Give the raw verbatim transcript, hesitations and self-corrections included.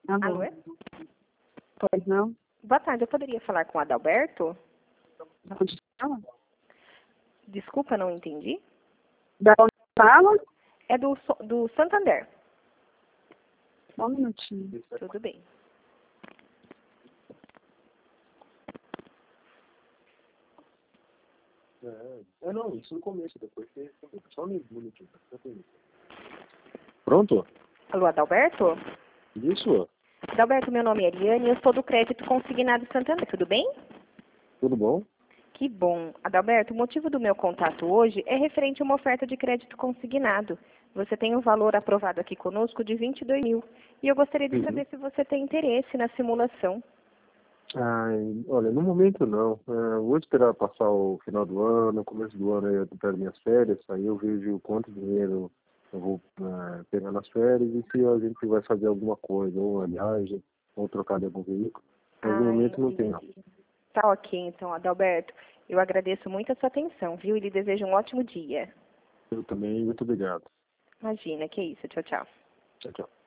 Alô? Alô? Pois não? Boa tarde, eu poderia falar com o Adalberto? Da onde fala? Desculpa, não entendi. Da onde fala? É do, So- do Santander. Só um minutinho. Tudo bem. É, é, não, isso no começo, depois você... Só um minutinho. Pronto? Alô, Adalberto? Isso? Adalberto, meu nome é Eliane e eu sou do Crédito Consignado Santander. Tudo bem? Tudo bom? Que bom. Adalberto, o motivo do meu contato hoje é referente a uma oferta de crédito consignado. Você tem um valor aprovado aqui conosco de vinte e dois mil. E eu gostaria de Uhum. saber se você tem interesse na simulação. Ai, olha, no momento não. É, vou esperar passar o final do ano, começo do ano, aí eu pego minhas férias, aí eu vejo quanto dinheiro eu vou é, pegar nas férias e se a gente vai fazer alguma coisa, ou uma viagem, ou trocar de algum veículo. Mas no Ah, momento não tem não. entendi. Tá ok, então, Adalberto. Eu agradeço muito a sua atenção, viu? E lhe desejo um ótimo dia. Eu também, muito obrigado. Imagina, que isso. Tchau, tchau. Tchau, tchau.